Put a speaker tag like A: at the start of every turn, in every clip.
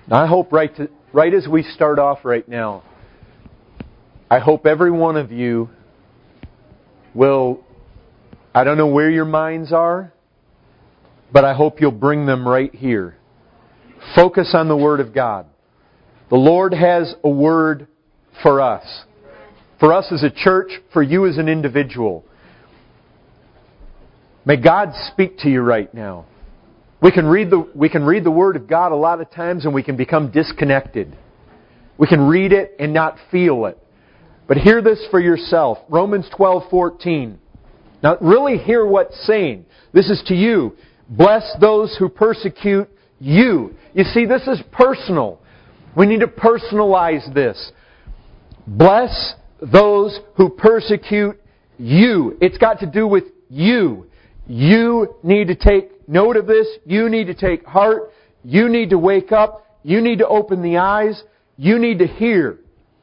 A: Now, I hope right as we start off right now, I hope every one of you will, I don't know where your minds are, but I hope you'll bring them right here. Focus on the Word of God. The Lord has a word for us. For us as a church, for you as an individual. May God speak to you right now. We can read the Word of God a lot of times and we can become disconnected. We can read it and not feel it. But hear this for yourself. Romans 12:14. Now really hear what's saying. This is to you. Bless those who persecute you. You see, this is personal. We need to personalize this. Bless those who persecute you. It's got to do with you. You need to take note of this. You need to take heart. You need to wake up. You need to open the eyes. You need to hear.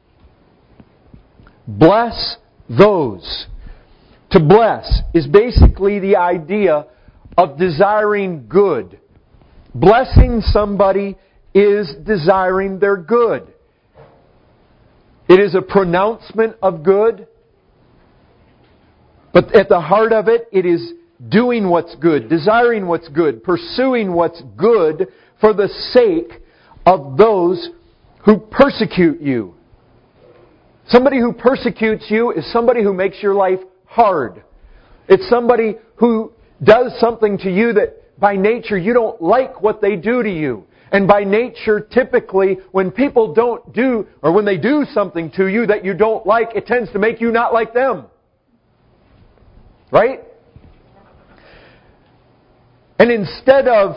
A: Bless those. To bless is basically the idea of desiring good. Blessing somebody is desiring their good. It is a pronouncement of good. But at the heart of it, it is doing what's good, desiring what's good, pursuing what's good for the sake of those who persecute you. Somebody who persecutes you is somebody who makes your life hard. It's somebody who does something to you that by nature you don't like what they do to you. And by nature, typically, when people don't do, or when they do something to you that you don't like, it tends to make you not like them. Right? And instead of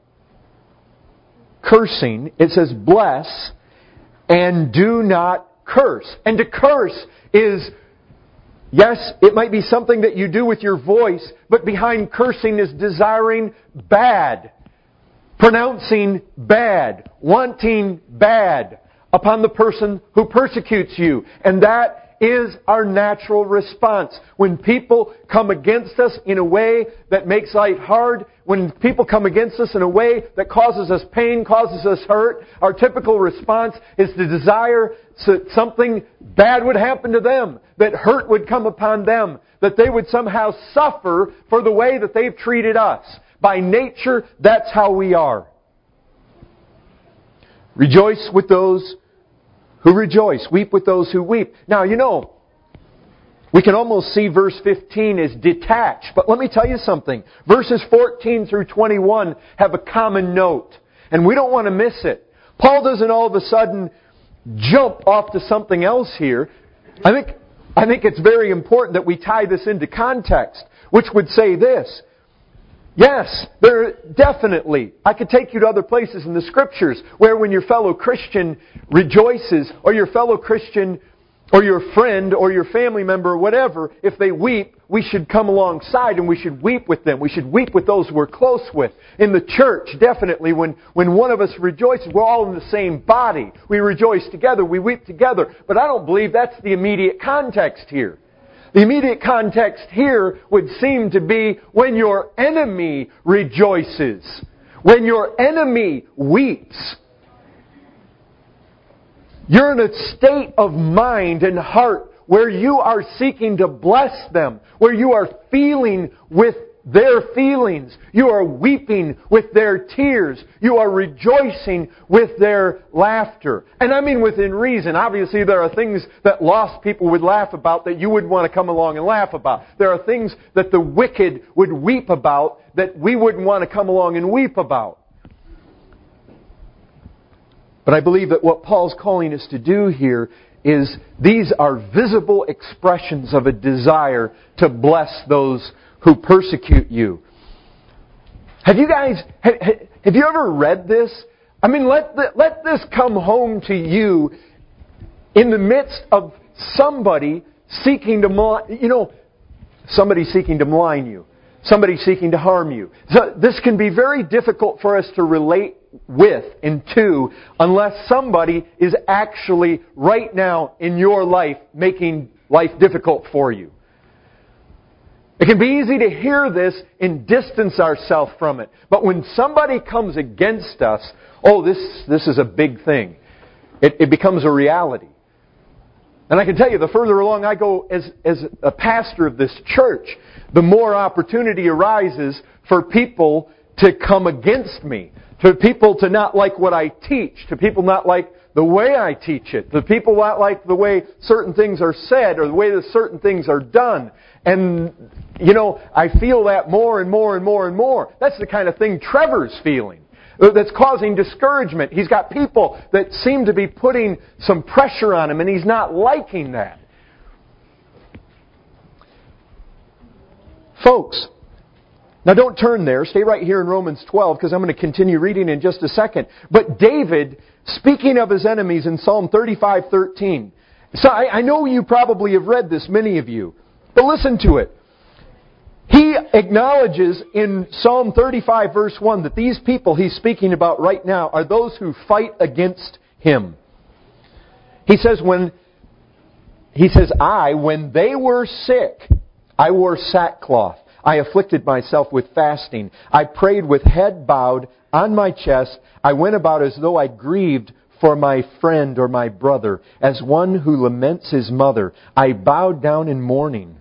A: cursing, it says bless and do not curse. And to curse is, yes, it might be something that you do with your voice, but behind cursing is desiring bad, pronouncing bad, wanting bad upon the person who persecutes you. And that is our natural response. When people come against us in a way that makes life hard, when people come against us in a way that causes us pain, causes us hurt, our typical response is to desire that something bad would happen to them, that hurt would come upon them, that they would somehow suffer for the way that they've treated us. By nature, that's how we are. Rejoice with those who rejoice. Weep with those who weep. Now, you know, we can almost see verse 15 as detached. But let me tell you something. Verses 14 through 21 have a common note. And we don't want to miss it. Paul doesn't all of a sudden jump off to something else here. I think it's very important that we tie this into context, which would say this. Yes, there definitely. I could take you to other places in the Scriptures where when your fellow Christian rejoices, or your fellow Christian, or your friend, or your family member, or whatever, if they weep, we should come alongside and we should weep with them. We should weep with those we're close with. In the church, definitely, when one of us rejoices, we're all in the same body. We rejoice together, we weep together. But I don't believe that's the immediate context here. The immediate context here would seem to be when your enemy rejoices. When your enemy weeps. You're in a state of mind and heart where you are seeking to bless them. Where you are feeling with their feelings. You are weeping with their tears. You are rejoicing with their laughter. And I mean within reason. Obviously there are things that lost people would laugh about that you wouldn't want to come along and laugh about. There are things that the wicked would weep about that we wouldn't want to come along and weep about. But I believe that what Paul's calling us to do here is these are visible expressions of a desire to bless those who persecute you. Have you ever read this? I mean, let this come home to you in the midst of somebody seeking to malign you. Somebody seeking to harm you. So this can be very difficult for us to relate with and to unless somebody is actually right now in your life making life difficult for you. It can be easy to hear this and distance ourselves from it. But when somebody comes against us, this is a big thing. It becomes a reality. And I can tell you, the further along I go as a pastor of this church, the more opportunity arises for people to come against me, for people to not like what I teach, to people not like the way I teach it, to people not like the way certain things are said or the way that certain things are done. And, I feel that more and more and more and more. That's the kind of thing Trevor's feeling. That's causing discouragement. He's got people that seem to be putting some pressure on him, and he's not liking that. Folks, now don't turn there. Stay right here in Romans 12, because I'm going to continue reading in just a second. But David, speaking of his enemies in Psalm 35:13. So I know you probably have read this, many of you. But listen to it. He acknowledges in Psalm 35 verse 1 that these people he's speaking about right now are those who fight against him. He says, when they were sick, I wore sackcloth. I afflicted myself with fasting. I prayed with head bowed on my chest. I went about as though I grieved for my friend or my brother, as one who laments his mother. I bowed down in mourning.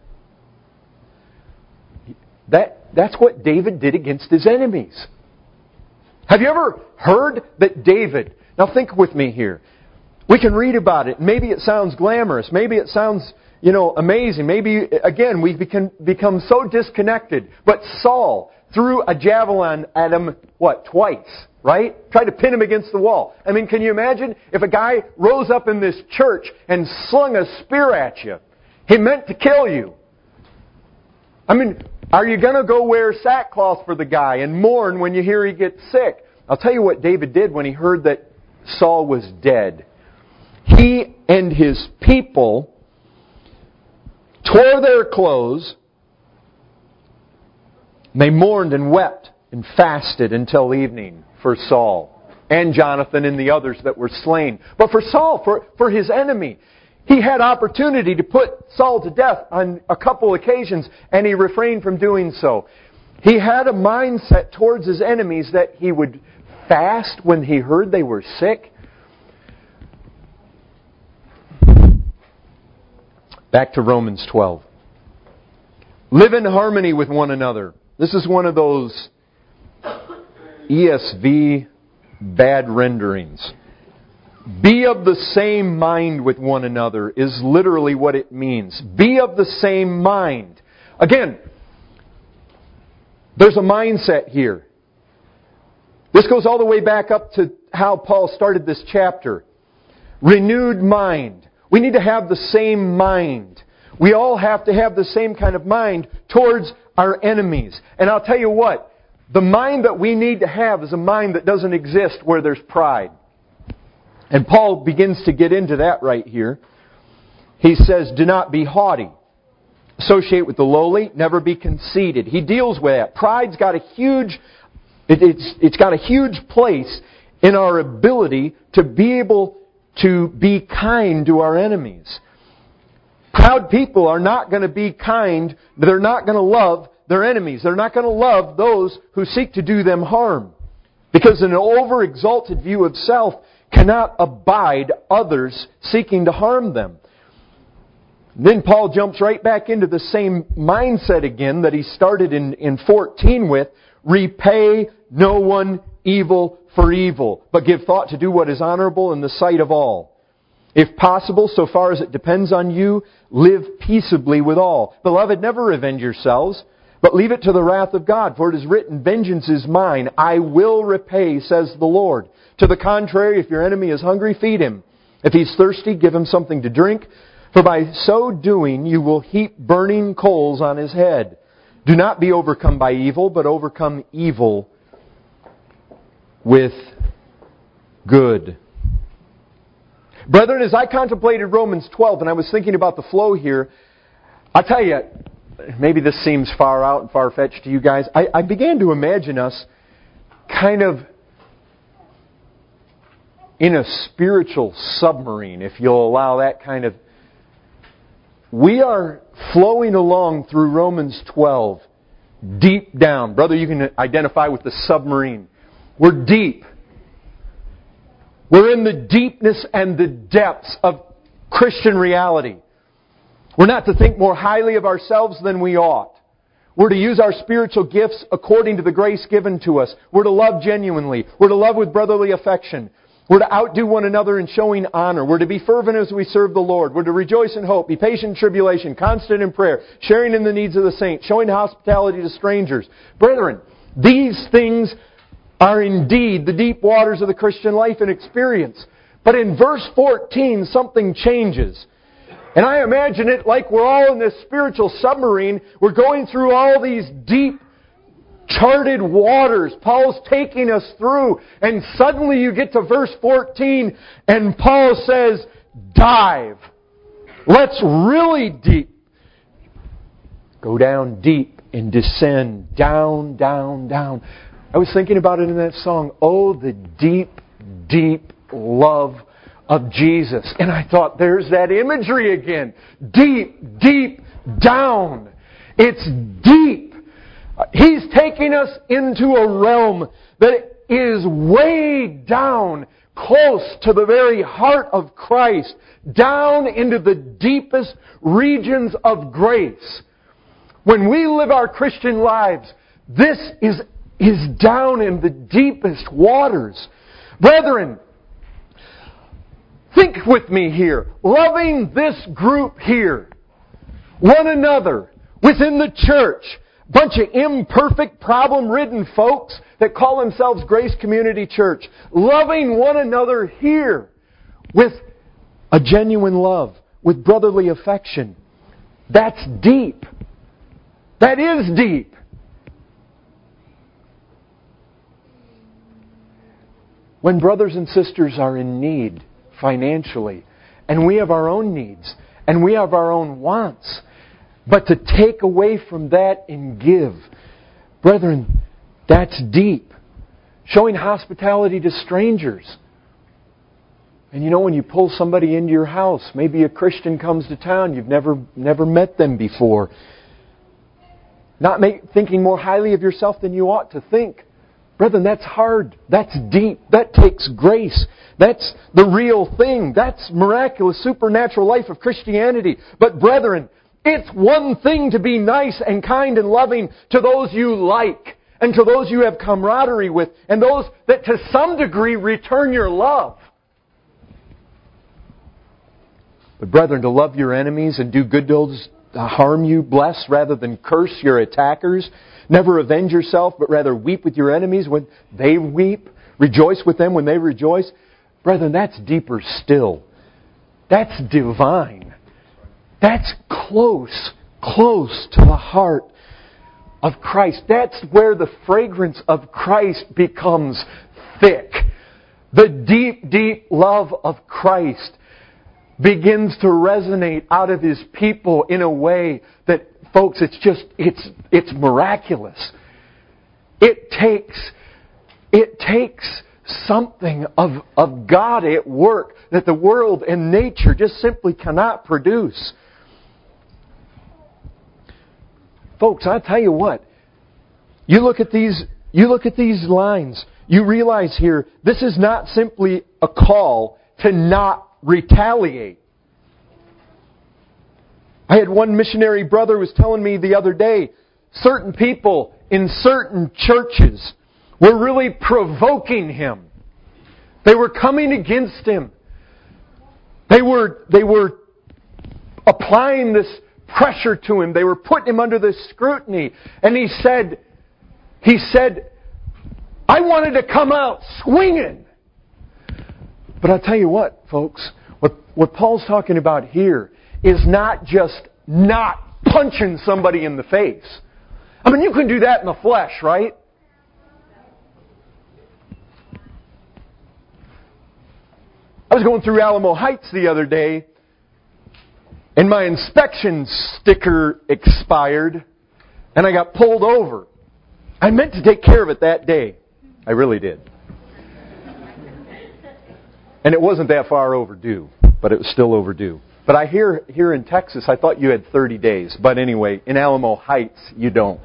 A: That's what David did against his enemies. Have you ever heard that David... Now think with me here. We can read about it. Maybe it sounds glamorous. Maybe it sounds, amazing. Maybe, again, we become so disconnected. But Saul threw a javelin at him, twice, right? Tried to pin him against the wall. I mean, can you imagine if a guy rose up in this church and slung a spear at you? He meant to kill you. I mean, are you going to go wear sackcloth for the guy and mourn when you hear he gets sick? I'll tell you what David did when he heard that Saul was dead. He and his people tore their clothes. They mourned and wept and fasted until evening for Saul and Jonathan and the others that were slain. But for Saul, for his enemy, he had opportunity to put Saul to death on a couple occasions, and he refrained from doing so. He had a mindset towards his enemies that he would fast when he heard they were sick. Back to Romans 12. Live in harmony with one another. This is one of those ESV bad renderings. Be of the same mind with one another is literally what it means. Be of the same mind. Again, there's a mindset here. This goes all the way back up to how Paul started this chapter. Renewed mind. We need to have the same mind. We all have to have the same kind of mind towards our enemies. And I'll tell you what, the mind that we need to have is a mind that doesn't exist where there's pride. And Paul begins to get into that right here. He says, do not be haughty. Associate with the lowly, never be conceited. He deals with that. Pride's got a huge, it's got a huge place in our ability to be able to be kind to our enemies. Proud people are not going to be kind. They're not going to love their enemies. They're not going to love those who seek to do them harm. Because an over-exalted view of self cannot abide others seeking to harm them. Then Paul jumps right back into the same mindset again that he started in 14 with. Repay no one evil for evil, but give thought to do what is honorable in the sight of all. If possible, so far as it depends on you, live peaceably with all. Beloved, never revenge yourselves, but leave it to the wrath of God. For it is written, vengeance is mine, I will repay, says the Lord. To the contrary, if your enemy is hungry, feed him. If he's thirsty, give him something to drink. For by so doing, you will heap burning coals on his head. Do not be overcome by evil, but overcome evil with good. Brethren, as I contemplated Romans 12, and I was thinking about the flow here, I'll tell you, maybe this seems far out and far-fetched to you guys. I began to imagine us kind of in a spiritual submarine, if you'll allow that kind of we are flowing along through Romans 12, deep down. Brother, you can identify with the submarine. We're deep. We're in the deepness and the depths of Christian reality. We're not to think more highly of ourselves than we ought. We're to use our spiritual gifts according to the grace given to us. We're to love genuinely. We're to love with brotherly affection. We're to outdo one another in showing honor. We're to be fervent as we serve the Lord. We're to rejoice in hope, be patient in tribulation, constant in prayer, sharing in the needs of the saints, showing hospitality to strangers. Brethren, these things are indeed the deep waters of the Christian life and experience. But in verse 14, something changes. And I imagine it like we're all in this spiritual submarine. We're going through all these deep, charted waters. Paul's taking us through. And suddenly you get to verse 14 and Paul says, dive. Let's really deep. Go down deep and descend down, down, down. I was thinking about it in that song. Oh, the deep, deep love of Jesus. And I thought, there's that imagery again. Deep, deep, down. It's deep. He's taking us into a realm that is way down, close to the very heart of Christ, down into the deepest regions of grace. When we live our Christian lives, this is down in the deepest waters. Brethren, think with me here. Loving this group here, one another, within the church, bunch of imperfect, problem-ridden folks that call themselves Grace Community Church. Loving one another here with a genuine love, with brotherly affection. That's deep. That is deep. When brothers and sisters are in need financially, and we have our own needs, and we have our own wants, but to take away from that and give, brethren, that's deep. Showing hospitality to strangers. And you know, when you pull somebody into your house, maybe a Christian comes to town, you've never met them before. Not thinking more highly of yourself than you ought to think. Brethren, that's hard. That's deep. That takes grace. That's the real thing. That's miraculous, supernatural life of Christianity. But brethren, it's one thing to be nice and kind and loving to those you like and to those you have camaraderie with and those that to some degree return your love. But brethren, to love your enemies and do good to those to harm you, bless rather than curse your attackers. Never avenge yourself, but rather weep with your enemies when they weep. Rejoice with them when they rejoice. Brethren, that's deeper still. That's divine. That's close to the heart of Christ. That's where the fragrance of Christ becomes thick. The deep, deep love of Christ begins to resonate out of His people in a way that, folks, it's miraculous. It takes something of God at work that the world and nature just simply cannot produce. Folks, I tell you what, you look at these lines, you realize here, this is not simply a call to not retaliate. I had one missionary brother who was telling me the other day, certain people in certain churches were really provoking him. They were coming against him. They were applying this pressure to him. They were putting him under this scrutiny. And he said, I wanted to come out swinging. But I'll tell you what, folks, what Paul's talking about here is not just not punching somebody in the face. I mean, you can do that in the flesh, right? I was going through Alamo Heights the other day, and my inspection sticker expired, and I got pulled over. I meant to take care of it that day. I really did. And it wasn't that far overdue, but it was still overdue. But I hear here in Texas, I thought you had 30 days. But anyway, in Alamo Heights, you don't.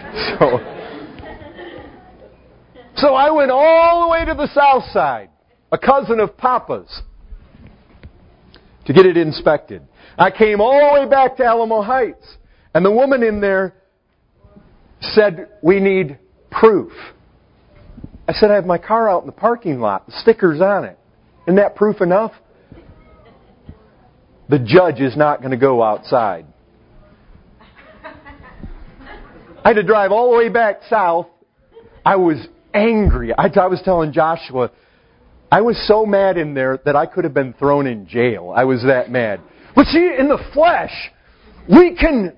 A: So I went all the way to the south side, a cousin of Papa's, to get it inspected. I came all the way back to Alamo Heights, and the woman in there said, "We need proof." I said, "I have my car out in the parking lot. The sticker's on it. Isn't that proof enough?" The judge is not going to go outside. I had to drive all the way back south. I was angry. I was telling Joshua, I was so mad in there that I could have been thrown in jail. I was that mad. But see, in the flesh, we can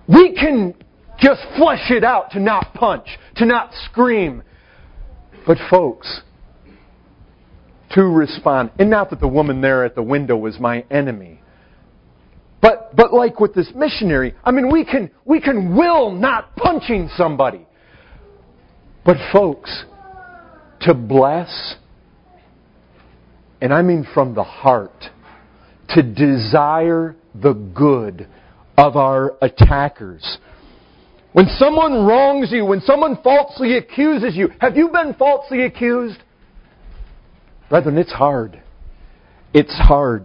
A: just flesh it out to not punch, to not scream. But folks, to respond, and not that the woman there at the window was my enemy, but like with this missionary, I mean, we can will not punching somebody. But folks, to bless, and I mean from the heart, to desire the good of our attackers. When someone wrongs you, when someone falsely accuses you, have you been falsely accused? Brethren, it's hard. It's hard.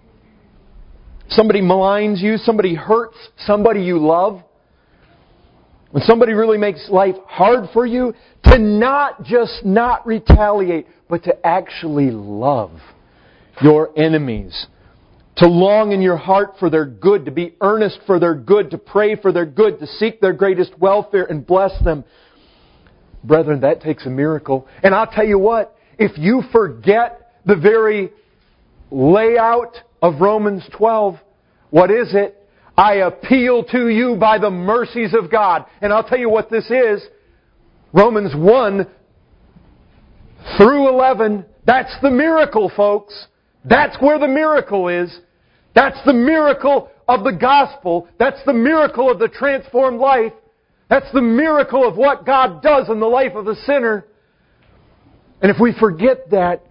A: Somebody maligns you, somebody hurts somebody you love. When somebody really makes life hard for you, to not just not retaliate, but to actually love your enemies. To long in your heart for their good, to be earnest for their good, to pray for their good, to seek their greatest welfare and bless them. Brethren, that takes a miracle. And I'll tell you what, if you forget the very layout of Romans 12, what is it? I appeal to you by the mercies of God. And I'll tell you what this is. Romans 1 through 11, that's the miracle, folks. That's where the miracle is. That's the miracle of the gospel. That's the miracle of the transformed life. That's the miracle of what God does in the life of a sinner. And if we forget that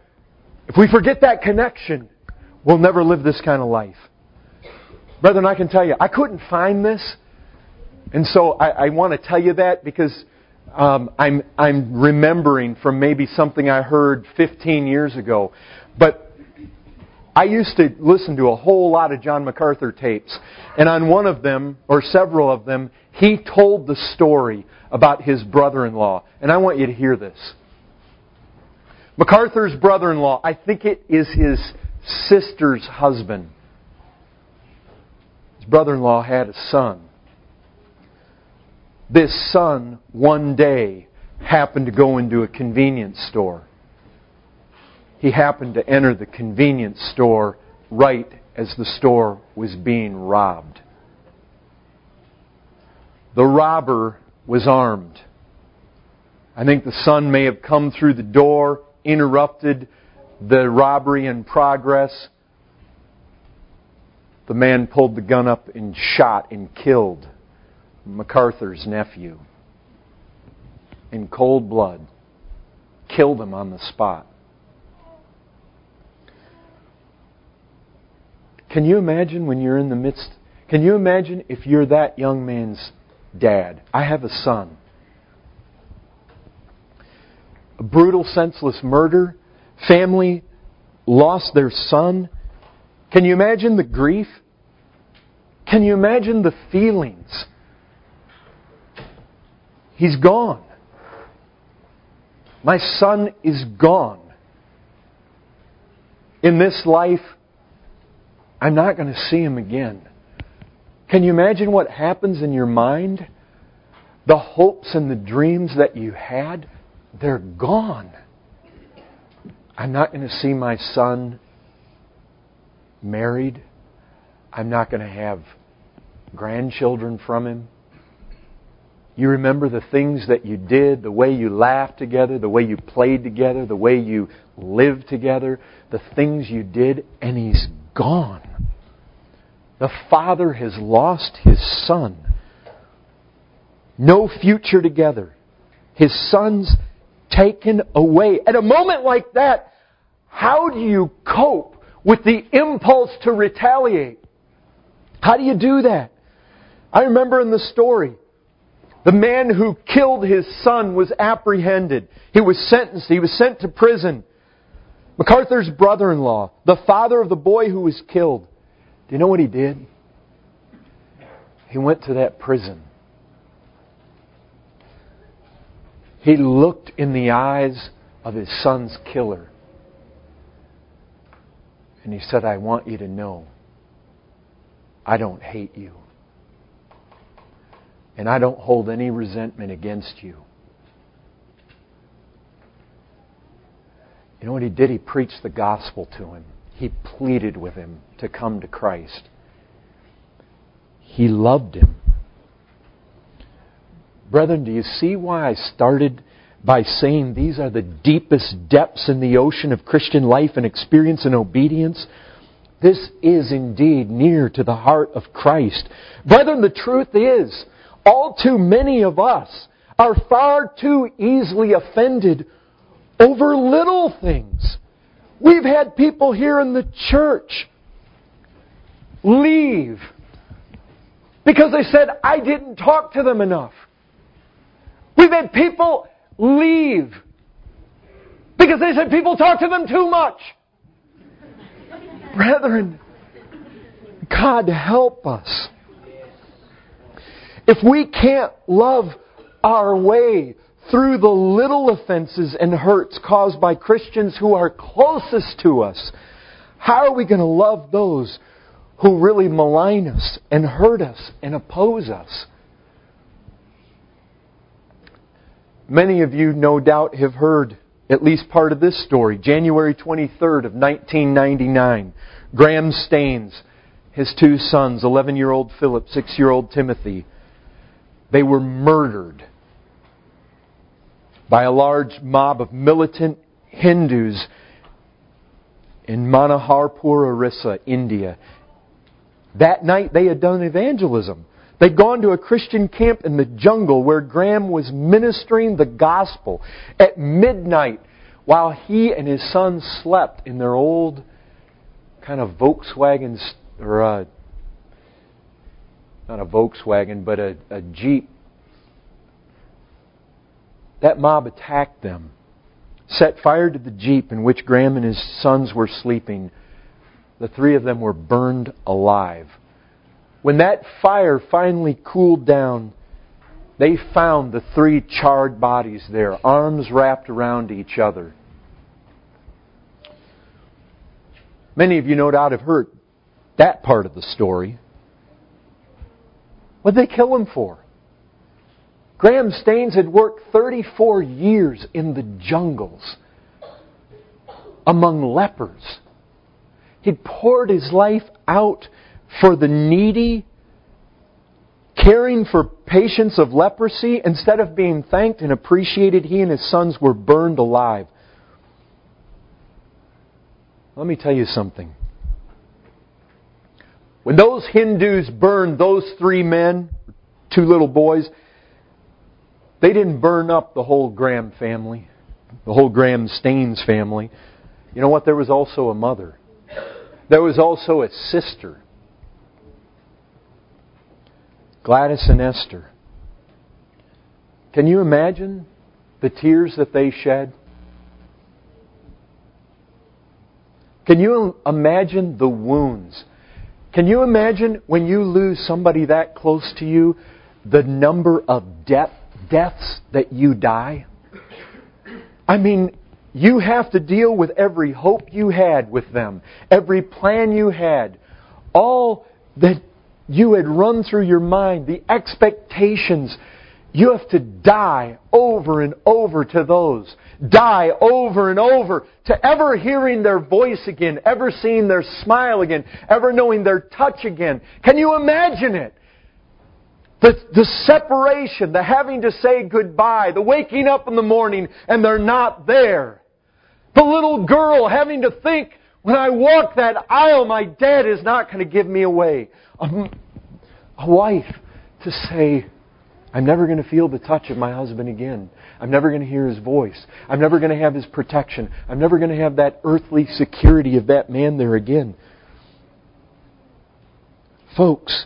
A: connection, we'll never live this kind of life. Brethren, I can tell you, I couldn't find this. And so I want to tell you that because I'm remembering from maybe something I heard 15 years ago. But I used to listen to a whole lot of John MacArthur tapes. And on one of them, or several of them, he told the story about his brother-in-law. And I want you to hear this. MacArthur's brother-in-law, I think it is his sister's husband. His brother-in-law had a son. This son, one day, happened to go into a convenience store. He happened to enter the convenience store right as the store was being robbed. The robber was armed. I think the son may have come through the door, interrupted the robbery in progress. The man pulled the gun up and shot and killed MacArthur's nephew. In cold blood. Killed him on the spot. Can you imagine when you're in the midst? Can you imagine if you're that young man's dad? I have a son. A brutal, senseless murder. Family lost their son. Can you imagine the grief? Can you imagine the feelings? He's gone. My son is gone. In this life, I'm not going to see him again. Can you imagine what happens in your mind? The hopes and the dreams that you had, they're gone. I'm not going to see my son married. I'm not going to have grandchildren from him. You remember the things that you did, the way you laughed together, the way you played together, the way you lived together, the things you did, and he's gone. The father has lost his son. No future together. His son's taken away. At a moment like that, how do you cope with the impulse to retaliate? How do you do that? I remember in the story, the man who killed his son was apprehended. He was sentenced. He was sent to prison. MacArthur's brother-in-law, the father of the boy who was killed, do you know what he did? He went to that prison. He looked in the eyes of his son's killer. And he said, I want you to know, I don't hate you. And I don't hold any resentment against you. You know what he did? He preached the gospel to him. He pleaded with him to come to Christ. He loved him. Brethren, do you see why I started by saying these are the deepest depths in the ocean of Christian life and experience and obedience? This is indeed near to the heart of Christ. Brethren, the truth is, all too many of us are far too easily offended over little things. We've had people here in the church leave because they said, I didn't talk to them enough. We've had people leave because they said people talk to them too much. Brethren, God help us. If we can't love our way through the little offenses and hurts caused by Christians who are closest to us, how are we going to love those who really malign us and hurt us and oppose us? Many of you, no doubt, have heard at least part of this story. January 23rd of 1999, Graham Staines, his two sons, 11-year-old Philip, 6-year-old Timothy, they were murdered by a large mob of militant Hindus in Manoharpur, Orissa, India. That night they had done evangelism. They'd gone to a Christian camp in the jungle where Graham was ministering the gospel at midnight while he and his son slept in their old kind of Volkswagen, or not a Volkswagen, but a Jeep. That mob attacked them, set fire to the Jeep in which Graham and his sons were sleeping. The three of them were burned alive. When that fire finally cooled down, they found the three charred bodies there, arms wrapped around each other. Many of you no doubt have heard that part of the story. What did they kill him for? Graham Staines had worked 34 years in the jungles among lepers. He'd poured his life out for the needy, caring for patients of leprosy. Instead of being thanked and appreciated, he and his sons were burned alive. Let me tell you something. When those Hindus burned those three men, two little boys, they didn't burn up the whole Graham family, the whole Graham Staines family. You know what? There was also a mother. There was also a sister. Gladys and Esther. Can you imagine the tears that they shed? Can you imagine the wounds? Can you imagine when you lose somebody that close to you, the number of deaths that you die? I mean, you have to deal with every hope you had with them, every plan you had, all that you had run through your mind, the expectations. You have to die over and over to those. Die over and over to ever hearing their voice again, ever seeing their smile again, ever knowing their touch again. Can you imagine it? The separation, the having to say goodbye, the waking up in the morning and they're not there. The little girl having to think, when I walk that aisle, my dad is not going to give me away. A wife to say, I'm never going to feel the touch of my husband again. I'm never going to hear his voice. I'm never going to have his protection. I'm never going to have that earthly security of that man there again. Folks,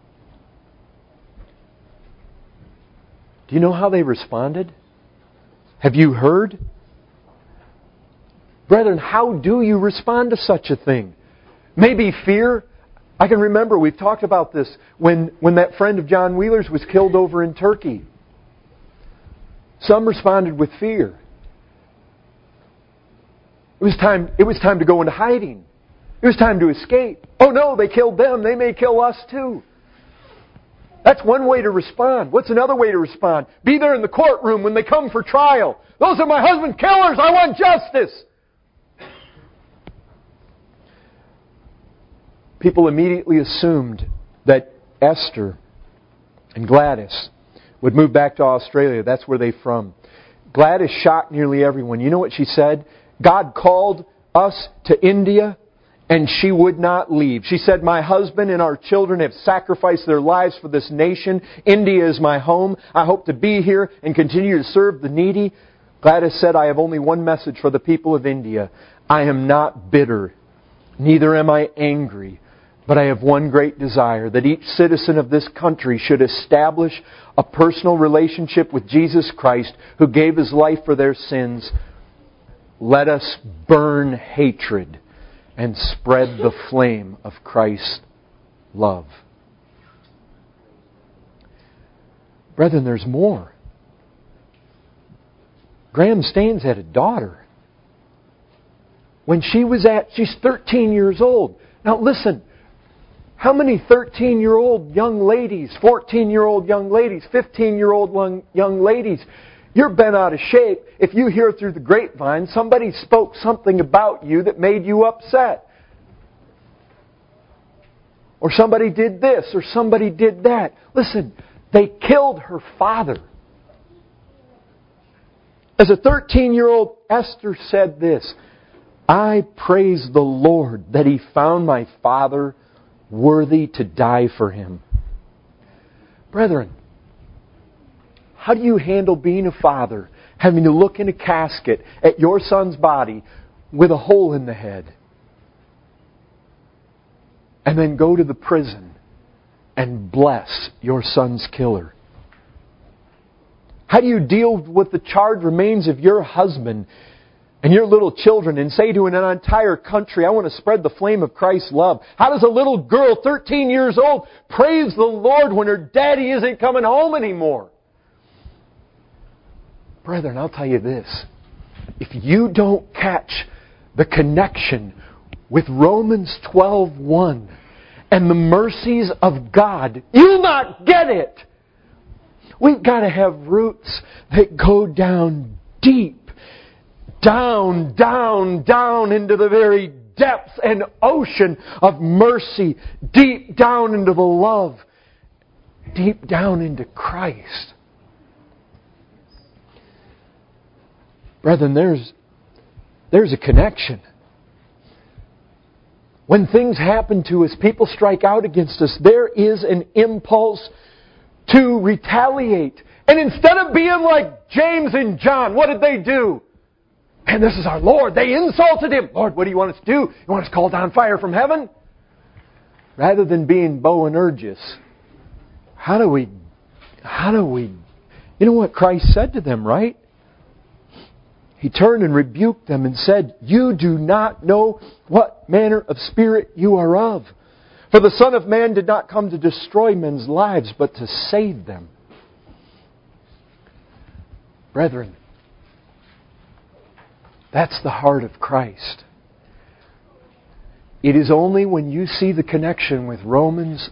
A: do you know how they responded? Have you heard? Brethren, how do you respond to such a thing? Maybe fear. I can remember, we've talked about this, when that friend of John Wheeler's was killed over in Turkey. Some responded with fear. It was time to go into hiding. It was time to escape. Oh no, they killed them. They may kill us too. That's one way to respond. What's another way to respond? Be there in the courtroom when they come for trial. Those are my husband's killers. I want justice. People immediately assumed that Esther and Gladys would move back to Australia. That's where they're from. Gladys shocked nearly everyone. You know what she said? God called us to India and she would not leave. She said, my husband and our children have sacrificed their lives for this nation. India is my home. I hope to be here and continue to serve the needy. Gladys said, I have only one message for the people of India. I am not bitter, neither am I angry. But I have one great desire, that each citizen of this country should establish a personal relationship with Jesus Christ, who gave His life for their sins. Let us burn hatred and spread the flame of Christ's love. Brethren, there's more. Graham Staines had a daughter. She's 13 years old. Now listen, how many 13-year-old young ladies, 14-year-old young ladies, 15-year-old young ladies, you're bent out of shape if you hear through the grapevine somebody spoke something about you that made you upset. Or somebody did this, or somebody did that. Listen, they killed her father. As a 13-year-old, Esther said this, I praise the Lord that He found my father worthy to die for him. Brethren, how do you handle being a father, having to look in a casket at your son's body with a hole in the head, and then go to the prison and bless your son's killer? How do you deal with the charred remains of your husband and your little children and say to an entire country, I want to spread the flame of Christ's love? How does a little girl, 13 years old, praise the Lord when her daddy isn't coming home anymore? Brethren, I'll tell you this. If you don't catch the connection with Romans 12:1 and the mercies of God, you'll not get it. We've got to have roots that go down deep. Down, down, down into the very depths and ocean of mercy. Deep down into the love. Deep down into Christ. Brethren, there's a connection. When things happen to us, people strike out against us, there is an impulse to retaliate. And instead of being like James and John, what did they do? And this is our Lord. They insulted Him. Lord, what do you want us to do? You want us to call down fire from heaven? Rather than being Boanerges, how do we... You know what Christ said to them, right? He turned and rebuked them and said, you do not know what manner of spirit you are of. For the Son of Man did not come to destroy men's lives, but to save them. Brethren, that's the heart of Christ. It is only when you see the connection with Romans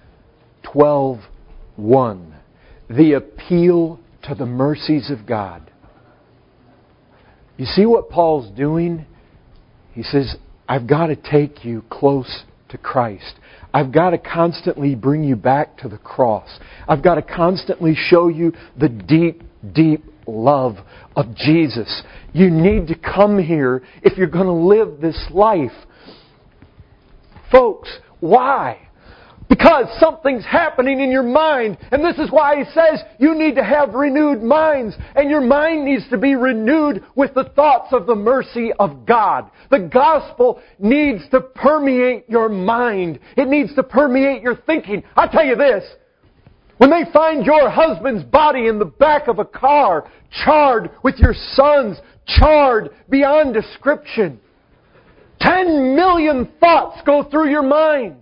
A: 12:1, the appeal to the mercies of God. You see what Paul's doing? He says, I've got to take you close to Christ. I've got to constantly bring you back to the cross. I've got to constantly show you the deep, deep love of Jesus. You need to come here if you're going to live this life. Folks, why? Because something's happening in your mind. And this is why He says you need to have renewed minds. And your mind needs to be renewed with the thoughts of the mercy of God. The gospel needs to permeate your mind. It needs to permeate your thinking. I'll tell you this. When they find your husband's body in the back of a car, charred with your son's, charred beyond description, 10 million thoughts go through your mind.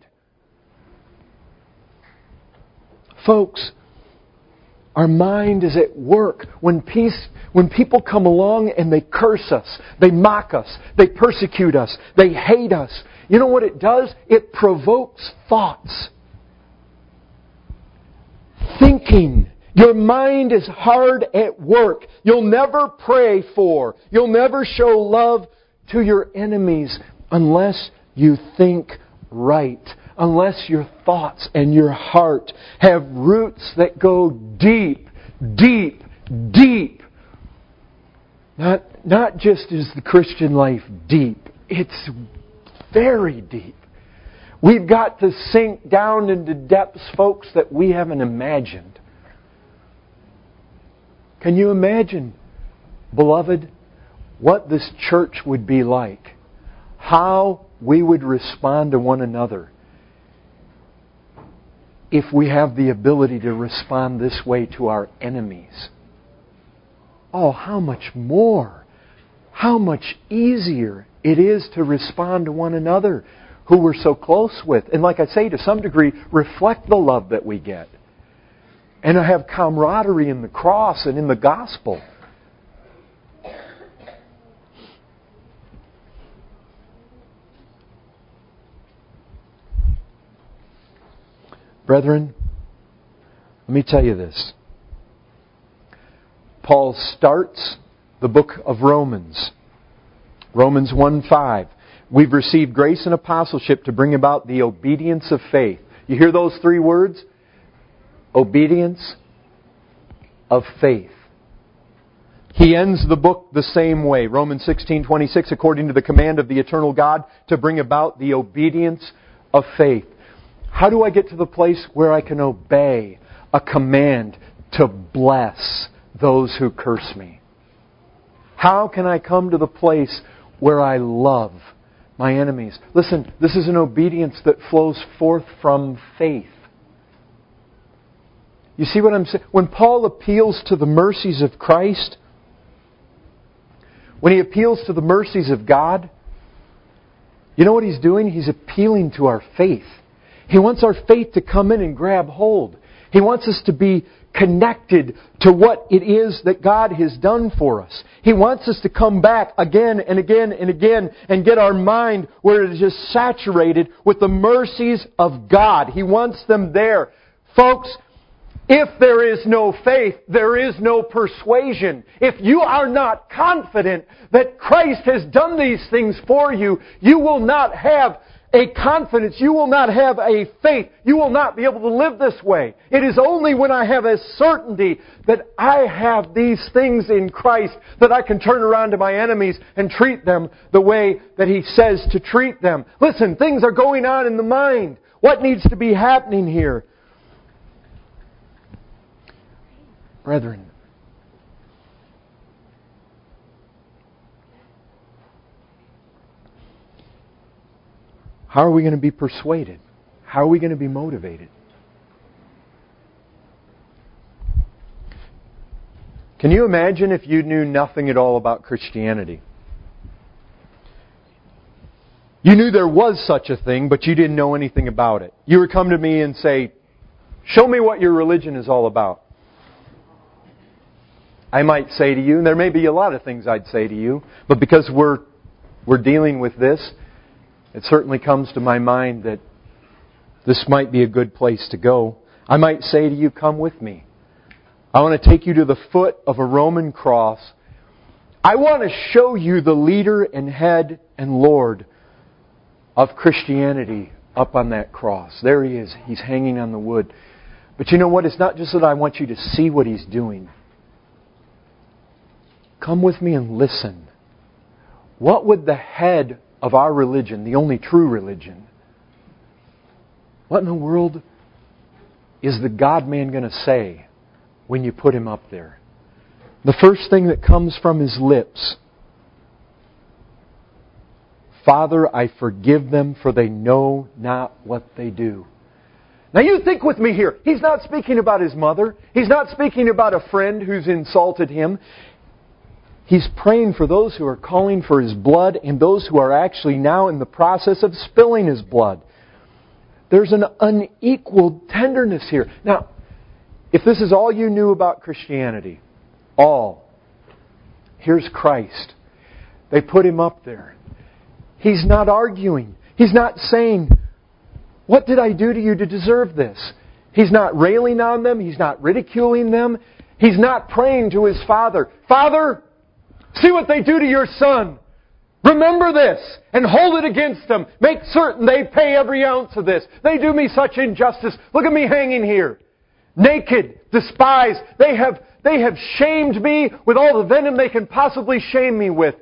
A: Folks, our mind is at work when people come along and they curse us, they mock us, they persecute us, they hate us. You know what it does? It provokes thoughts. Thinking. Your mind is hard at work. You'll never pray for, you'll never show love to your enemies unless you think right. Unless your thoughts and your heart have roots that go deep, deep, deep. Not just is the Christian life deep. It's very deep. We've got to sink down into depths, folks, that we haven't imagined. Can you imagine, beloved, what this church would be like? How we would respond to one another if we have the ability to respond this way to our enemies. Oh, how much more, how much easier it is to respond to one another who we're so close with. And like I say, to some degree, reflect the love that we get. And to have camaraderie in the cross and in the gospel. Brethren, let me tell you this. Paul starts the book of Romans. Romans 1:5. We've received grace and apostleship to bring about the obedience of faith. You hear those three words? Obedience of faith. He ends the book the same way. Romans 16:26, according to the command of the eternal God, to bring about the obedience of faith. How do I get to the place where I can obey a command to bless those who curse me? How can I come to the place where I love my enemies? Listen, this is an obedience that flows forth from faith. You see what I'm saying? When Paul appeals to the mercies of Christ, when he appeals to the mercies of God, you know what he's doing? He's appealing to our faith. He wants our faith to come in and grab hold. He wants us to be connected to what it is that God has done for us. He wants us to come back again and again and again and get our mind where it is just saturated with the mercies of God. He wants them there. Folks, if there is no faith, there is no persuasion. If you are not confident that Christ has done these things for you, you will not have a confidence. You will not have a faith. You will not be able to live this way. It is only when I have a certainty that I have these things in Christ that I can turn around to my enemies and treat them the way that He says to treat them. Listen, things are going on in the mind. What needs to be happening here? Brethren, how are we going to be persuaded? How are we going to be motivated? Can you imagine if you knew nothing at all about Christianity? You knew there was such a thing, but you didn't know anything about it. You would come to me and say, "Show me what your religion is all about." I might say to you, and there may be a lot of things I'd say to you, but because we're dealing with this, it certainly comes to my mind that this might be a good place to go. I might say to you, "Come with me. I want to take you to the foot of a Roman cross. I want to show you the leader and head and Lord of Christianity up on that cross. There He is. He's hanging on the wood." But you know what? It's not just that I want you to see what He's doing. Come with me and listen. What would the head of our religion, the only true religion, what in the world is the God-man going to say when you put him up there? The first thing that comes from his lips, Father, I forgive them, for they know not what they do. Now you think with me here. He's not speaking about his mother. He's not speaking about a friend who's insulted him. He's praying for those who are calling for his blood and those who are actually now in the process of spilling his blood. There's an unequaled tenderness here. Now, if this is all you knew about Christianity, here's Christ. They put him up there. He's not arguing. He's not saying, what did I do to you to deserve this? He's not railing on them. He's not ridiculing them. He's not praying to his Father, Father, see what they do to your Son. Remember this and hold it against them. Make certain they pay every ounce of this. They do me such injustice. Look at me hanging here. Naked, despised. They have shamed me with all the venom they can possibly shame me with.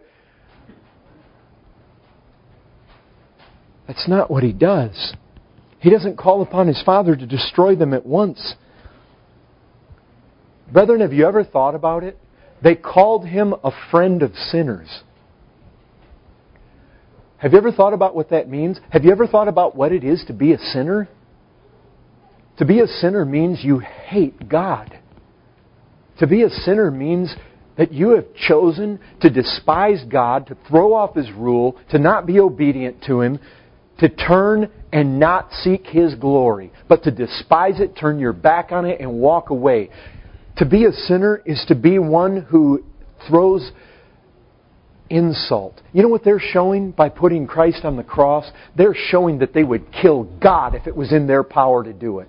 A: That's not what He does. He doesn't call upon His Father to destroy them at once. Brethren, have you ever thought about it? They called Him a friend of sinners. Have you ever thought about what that means? Have you ever thought about what it is to be a sinner? To be a sinner means you hate God. To be a sinner means that you have chosen to despise God, to throw off His rule, to not be obedient to Him, to turn and not seek His glory, but to despise it, turn your back on it, and walk away. To be a sinner is to be one who throws insult. You know what they're showing by putting Christ on the cross? They're showing that they would kill God if it was in their power to do it.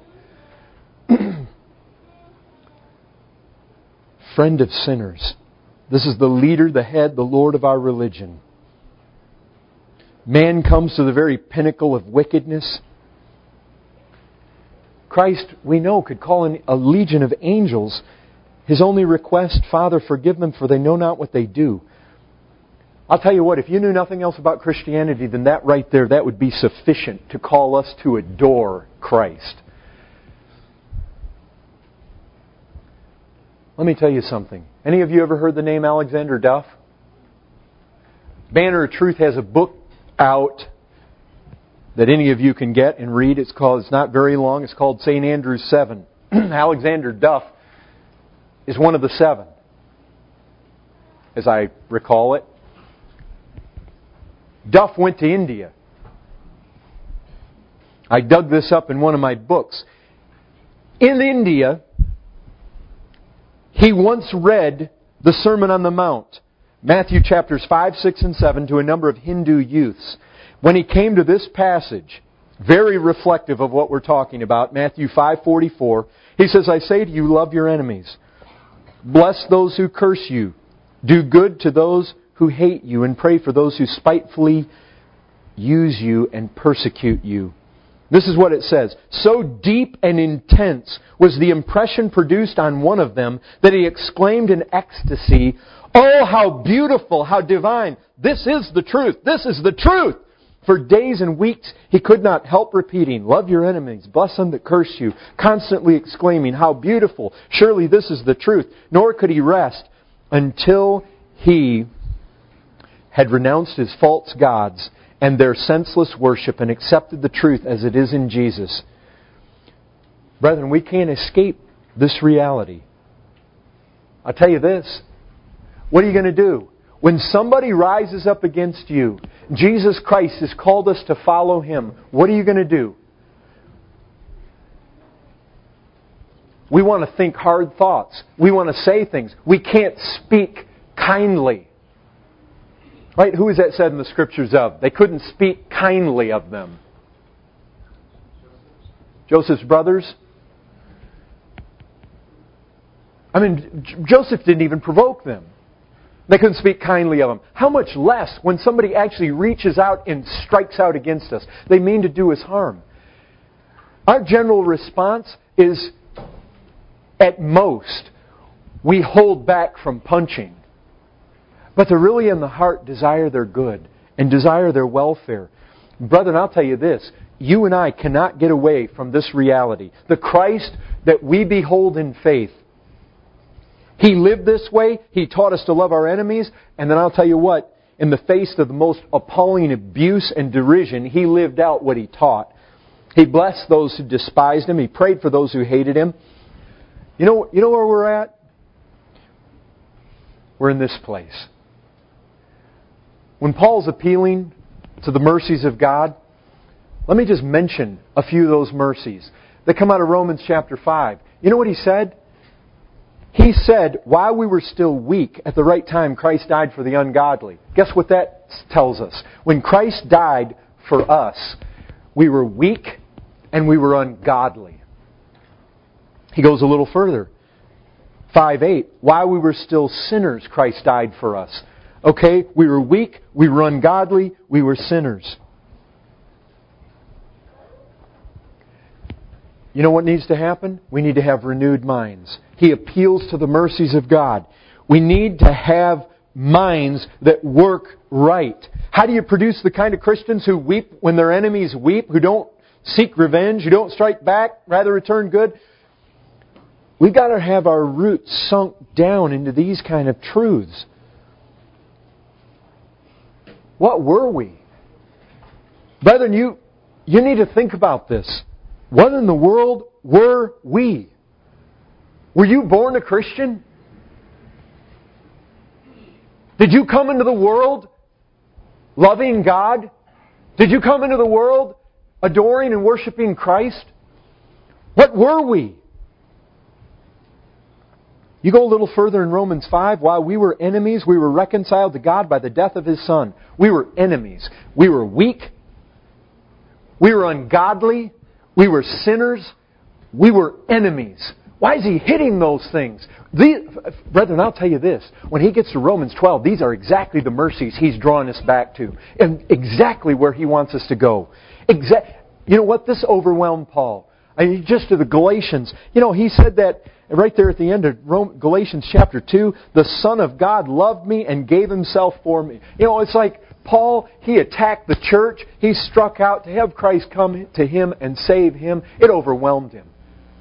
A: Friend of sinners. This is the leader, the head, the Lord of our religion. Man comes to the very pinnacle of wickedness. Christ, we know, could call in a legion of angels. His only request, Father, forgive them, for they know not what they do. I'll tell you what, if you knew nothing else about Christianity, then that right there, that would be sufficient to call us to adore Christ. Let me tell you something. Any of you ever heard the name Alexander Duff? Banner of Truth has a book out that any of you can get and read. It's not very long. It's called St. Andrew's 7. Alexander Duff is one of the 7, as I recall it. Duff went to India. I dug this up in one of my books. In India, he once read the Sermon on the Mount, Matthew chapters 5, 6, and 7, to a number of Hindu youths. When he came to this passage, very reflective of what we're talking about, Matthew 5:44, he says, I say to you, love your enemies. Bless those who curse you. Do good to those who hate you, and pray for those who spitefully use you and persecute you. This is what it says. So deep and intense was the impression produced on one of them that he exclaimed in ecstasy, oh, how beautiful, how divine. This is the truth. This is the truth. For days and weeks he could not help repeating, love your enemies, bless them that curse you, constantly exclaiming, how beautiful. Surely this is the truth. Nor could he rest until he had renounced his false gods and their senseless worship and accepted the truth as it is in Jesus. Brethren, we can't escape this reality. I'll tell you this. What are you going to do? When somebody rises up against you, Jesus Christ has called us to follow Him. What are you going to do? We want to think hard thoughts. We want to say things. We can't speak kindly. Right? Who is that said in the Scriptures of? They couldn't speak kindly of them. Joseph's brothers? I mean, Joseph didn't even provoke them. They couldn't speak kindly of him. How much less when somebody actually reaches out and strikes out against us? They mean to do us harm. Our general response is, at most, we hold back from punching. But they really in the heart desire their good and desire their welfare. Brethren, I'll tell you this. you and I cannot get away from this reality. The Christ that we behold in faith, He lived this way. He taught us to love our enemies. And then I'll tell you what, in the face of the most appalling abuse and derision, He lived out what He taught. He blessed those who despised Him. He prayed for those who hated Him. You know where we're at? We're in this place. When Paul's appealing to the mercies of God, let me just mention a few of those mercies. They come out of Romans chapter 5. You know what he said? He said, while we were still weak, at the right time, Christ died for the ungodly. Guess what that tells us? When Christ died for us, we were weak and we were ungodly. He goes a little further. 5:8, while we were still sinners, Christ died for us. Okay, we were weak, we were ungodly, we were sinners. You know what needs to happen? We need to have renewed minds. He appeals to the mercies of God. We need to have minds that work right. How do you produce the kind of Christians who weep when their enemies weep, who don't seek revenge, who don't strike back, rather return good? We've got to have our roots sunk down into these kind of truths. What were we? Brethren, you need to think about this. What in the world were we? Were you born a Christian? Did you come into the world loving God? Did you come into the world adoring and worshiping Christ? What were we? You go a little further in Romans 5. While we were enemies, we were reconciled to God by the death of His Son. We were enemies. We were weak. We were ungodly. We were sinners. We were enemies. Why is He hitting those things? Brethren, I'll tell you this. When He gets to Romans 12, these are exactly the mercies He's drawing us back to. And exactly where He wants us to go. You know what? This overwhelmed Paul. I mean, just to the Galatians. You know, he said that right there at the end of Galatians chapter 2, the Son of God loved me and gave Himself for me. You know, it's like Paul, he attacked the church. He struck out to have Christ come to him and save him. It overwhelmed him.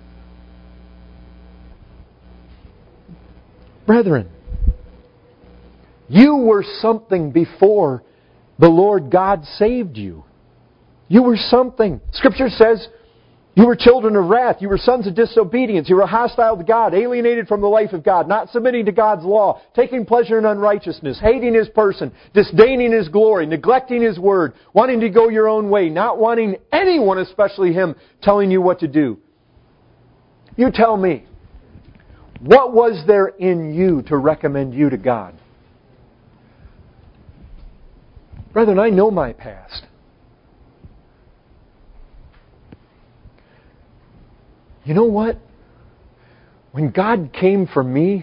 A: Brethren, you were something before the Lord God saved you. You were something. Scripture says you were children of wrath. You were sons of disobedience. You were hostile to God, alienated from the life of God, not submitting to God's law, taking pleasure in unrighteousness, hating His person, disdaining His glory, neglecting His word, wanting to go your own way, not wanting anyone, especially Him, telling you what to do. You tell me, what was there in you to recommend you to God? Brethren, I know my past. You know what? When God came for me,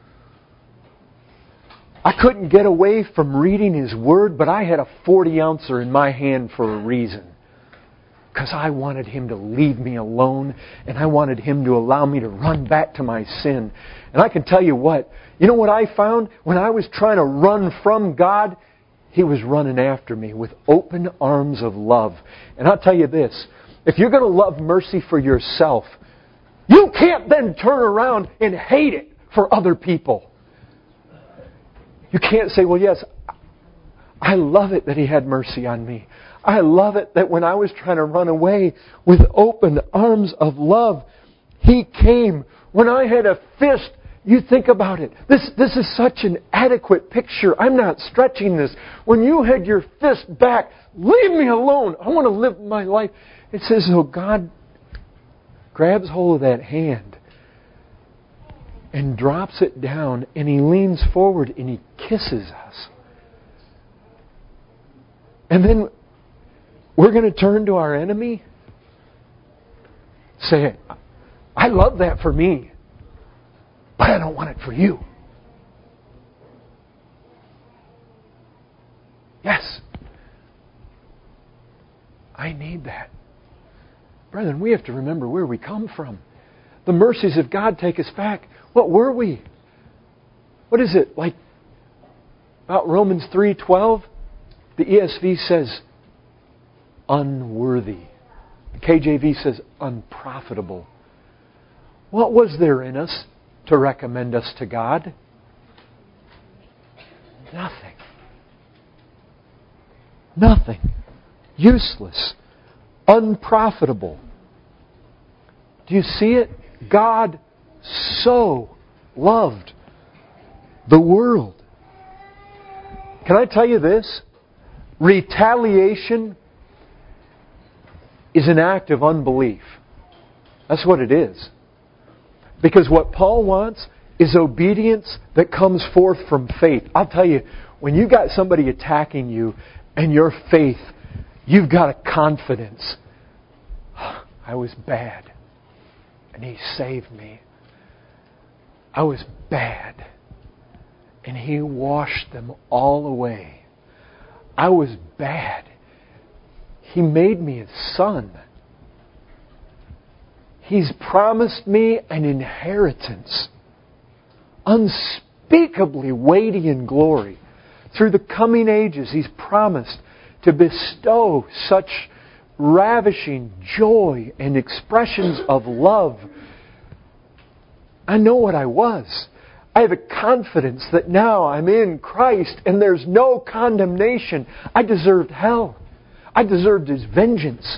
A: I couldn't get away from reading His Word, but I had a 40-ouncer in my hand for a reason. Because I wanted Him to leave me alone, and I wanted Him to allow me to run back to my sin. And I can tell you what, you know what I found? When I was trying to run from God, He was running after me with open arms of love. And I'll tell you this, if you're going to love mercy for yourself, you can't then turn around and hate it for other people. You can't say, well, yes, I love it that He had mercy on me. I love it that when I was trying to run away with open arms of love, He came. When I had a fist, you think about it. This is such an adequate picture. I'm not stretching this. When you had your fist back, leave me alone. I want to live my life. It says, oh, God grabs hold of that hand and drops it down, and He leans forward and He kisses us. And then we're going to turn to our enemy? Say, I love that for me, but I don't want it for you. Yes. I need that. Brethren, we have to remember where we come from. The mercies of God take us back. What were we? What is it? Like about Romans 3:12? The ESV says, unworthy. KJV says unprofitable. What was there in us to recommend us to God? Nothing. Nothing. Useless. Unprofitable. Do you see it? God so loved the world. Can I tell you this? Retaliation is an act of unbelief. That's what it is. Because what Paul wants is obedience that comes forth from faith. I'll tell you, when you've got somebody attacking you and your faith, you've got a confidence. I was bad, and He saved me. I was bad, and He washed them all away. I was bad. He made me His son. He's promised me an inheritance, unspeakably weighty in glory. Through the coming ages, He's promised to bestow such ravishing joy and expressions of love. I know what I was. I have a confidence that now I'm in Christ and there's no condemnation. I deserved hell. I deserved His vengeance.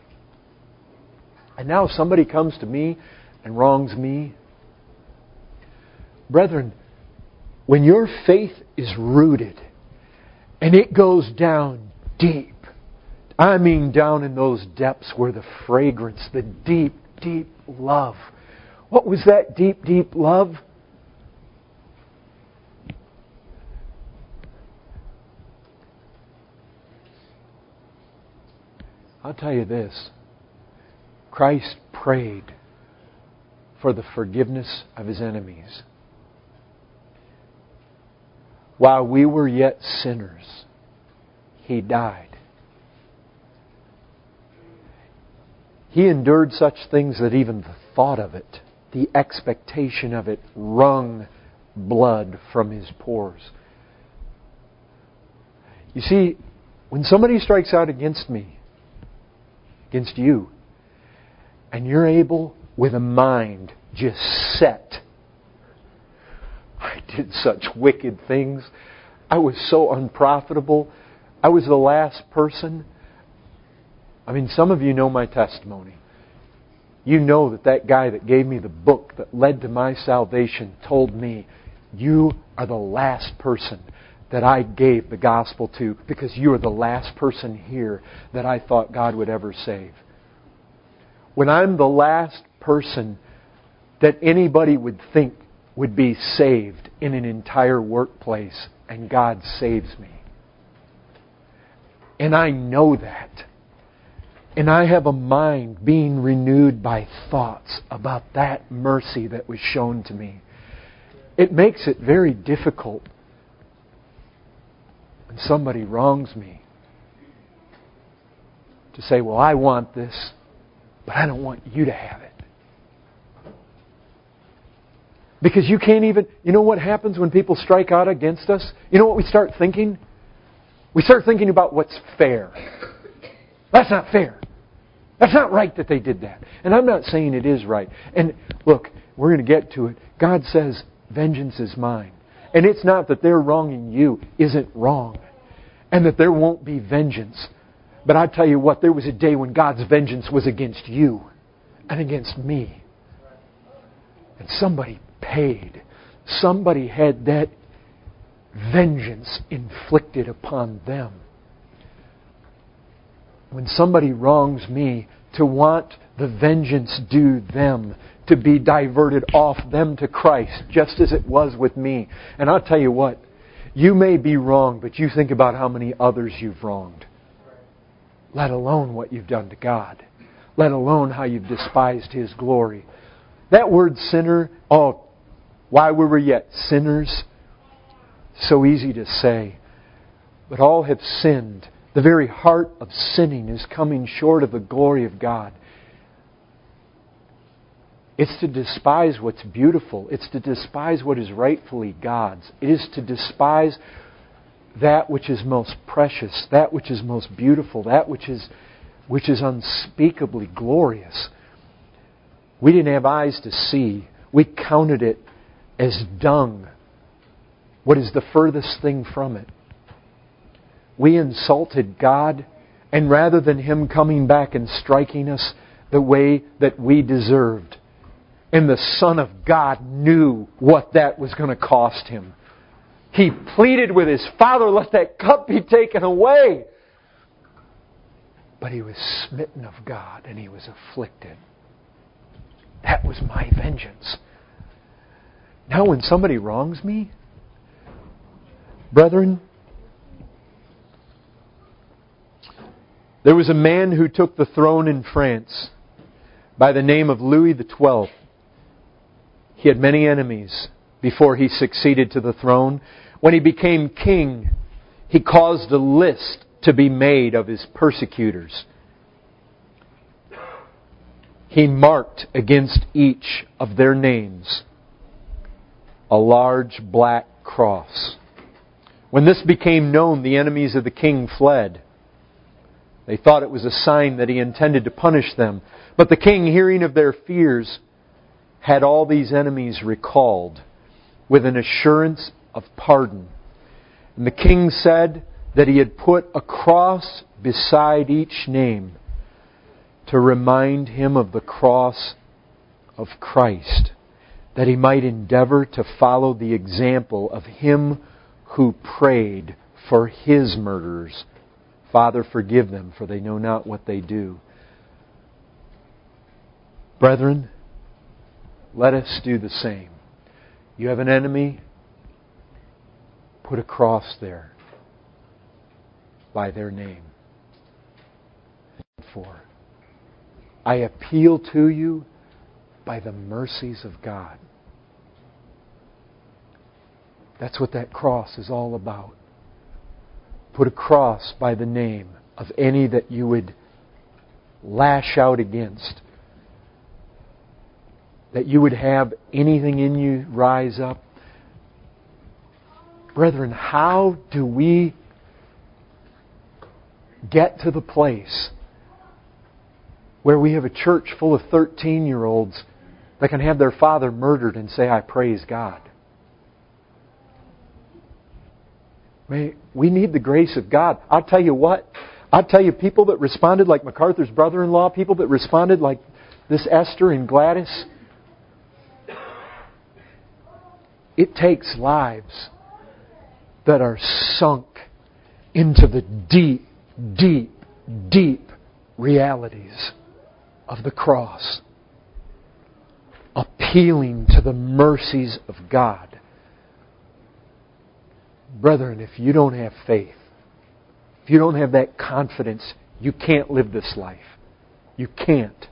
A: And now somebody comes to me and wrongs me. Brethren, when your faith is rooted and it goes down deep, I mean down in those depths where the fragrance, the deep, deep love. What was that deep, deep love? I'll tell you this. Christ prayed for the forgiveness of His enemies. While we were yet sinners, He died. He endured such things that even the thought of it, the expectation of it, wrung blood from His pores. You see, when somebody strikes out against me, against you, and you're able, with a mind just set, I did such wicked things. I was so unprofitable. I was the last person. I mean, some of you know my testimony. You know that that guy that gave me the book that led to my salvation told me, you are the last person that I gave the gospel to because you are the last person here that I thought God would ever save. When I'm the last person that anybody would think would be saved in an entire workplace, and God saves me. And I know that. And I have a mind being renewed by thoughts about that mercy that was shown to me. It makes it very difficult when somebody wrongs me to say, well, I want this, but I don't want you to have it. Because you can't even... You know what happens when people strike out against us? You know what we start thinking? We start thinking about what's fair. That's not fair. That's not right that they did that. And I'm not saying it is right. And look, we're going to get to it. God says, vengeance is mine. And it's not that they're wronging you isn't wrong. And that there won't be vengeance. But I tell you what, there was a day when God's vengeance was against you and against me. And somebody paid. Somebody had that vengeance inflicted upon them. When somebody wrongs me, to want the vengeance due them, to be diverted off them to Christ, just as it was with me. And I'll tell you what, you may be wrong, but you think about how many others you've wronged. Let alone what you've done to God. Let alone how you've despised His glory. That word sinner, while we were yet sinners, so easy to say. But all have sinned. The very heart of sinning is coming short of the glory of God. It's to despise what's beautiful. It's to despise what is rightfully God's. It is to despise that which is most precious, that which is most beautiful, that which is which is unspeakably glorious. We didn't have eyes to see. We counted it as dung. What is the furthest thing from it? We insulted God, and rather than Him coming back and striking us the way that we deserved, and the Son of God knew what that was going to cost Him, He pleaded with His Father, let that cup be taken away. But He was smitten of God and He was afflicted. That was my vengeance. Now when somebody wrongs me, brethren, there was a man who took the throne in France by the name of Louis XII. He had many enemies before he succeeded to the throne. When he became king, he caused a list to be made of his persecutors. He marked against each of their names a large black cross. When this became known, the enemies of the king fled. They thought it was a sign that he intended to punish them. But the king, hearing of their fears, had all these enemies recalled with an assurance of pardon. And the king said that he had put a cross beside each name to remind him of the cross of Christ, that he might endeavor to follow the example of Him who prayed for his murderers. Father, forgive them, for they know not what they do. Brethren, let us do the same. You have an enemy, put a cross there by their name. For I appeal to you by the mercies of God. That's what that cross is all about. Put a cross by the name of any that you would lash out against. That you would have anything in you rise up. Brethren, how do we get to the place where we have a church full of 13-year-olds that can have their father murdered and say, I praise God? We need the grace of God. I'll tell you what. I'll tell you, people that responded like MacArthur's brother-in-law, people that responded like this Esther and Gladys, it takes lives that are sunk into the deep, deep, deep realities of the cross, appealing to the mercies of God. Brethren, if you don't have faith, if you don't have that confidence, you can't live this life. You can't.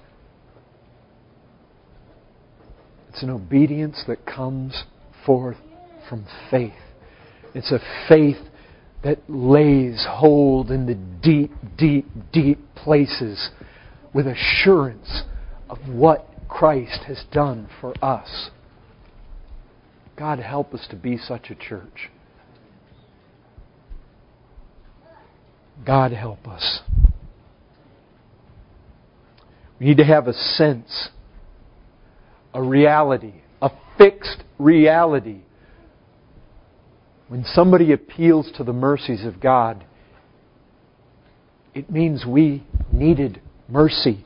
A: It's an obedience that comes forth from faith. It's a faith that lays hold in the deep, deep, deep places with assurance of what Christ has done for us. God help us to be such a church. God help us. We need to have a sense, a reality, a fixed reality. When somebody appeals to the mercies of God, it means we needed mercy.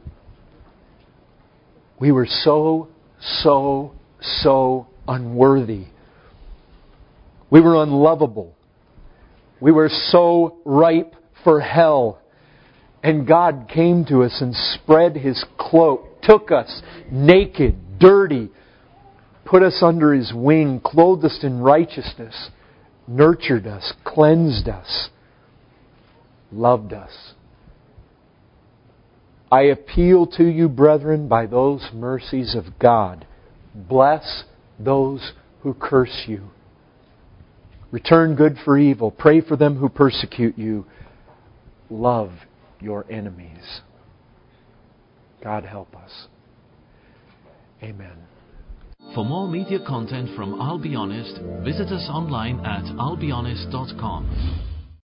A: We were so unworthy. We were unlovable. We were so ripe for hell. And God came to us and spread His cloak, took us naked, dirty, put us under His wing, clothed us in righteousness, nurtured us, cleansed us, loved us. I appeal to you, brethren, by those mercies of God. Bless those who curse you. Return good for evil. Pray for them who persecute you. Love your enemies. God help us. Amen.
B: For more media content from I'll Be Honest, visit us online at I'llBeHonest.com.